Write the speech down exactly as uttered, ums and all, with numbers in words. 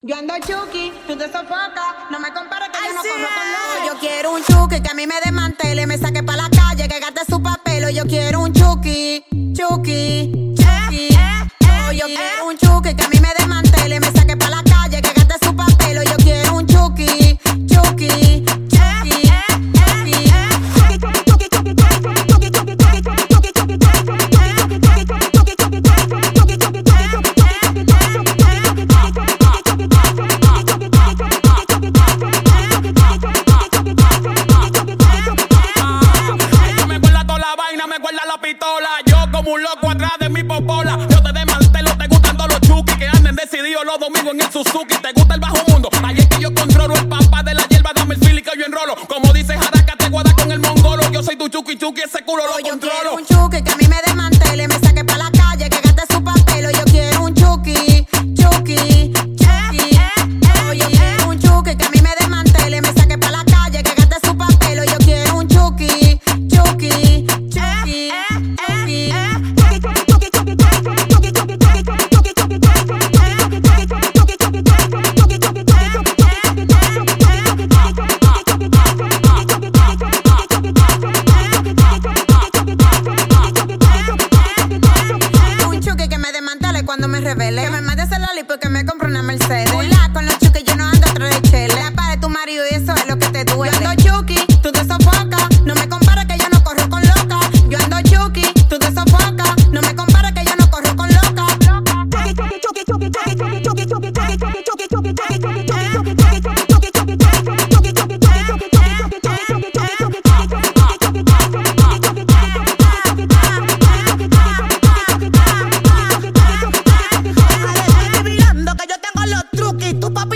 Yo ando chuki, tú te sofocas. No me compares que Ay, yo no sí. corro con loco. Yo quiero un chuki que a mí me desmantele, me saque pa' la calle, que gaste su papel. Yo quiero un chuki, chuki, chuki. Oh, yo quiero un chuki que a mí me desmantele, me saque pa' la calle, que gaste su papel. Yo quiero un chuki, chuki, chuki, yo como un loco atrás de mi popola. Yo te desmantelo, te gustan todos los chukis que anden decididos los domingos en el Suzuki. Te gusta el bajo mundo, ahí es que yo controlo el papá de la hierba. Dame el fili que yo enrolo. Como dice Jaraca, te guarda con el mongolo. Yo soy tu chuki chuki, ese culo lo yo controlo. quiero un chuki que a mí me desmantele, me saque pa' la calle, que gaste su papel. Yo quiero un chuki, chuki, chuki. Oh, yo quiero un chuki que a mí me desmantele, me saque pa' la calle, que gaste su papel. Yo quiero un chuki, chuki, chuki. Cuando me revele, que me mande ese loli porque me compro una Mercedes. Hola, con los chuki yo no ando atrás de chele. Para tu marido y eso es lo que te duele. Yo ando chuki, tú te sofocas. No me compares que yo no corro con loca. Yo ando chuki, tú te sofocas. No me compares que yo no corro con loca. Que yo tengo los truquis, tu papá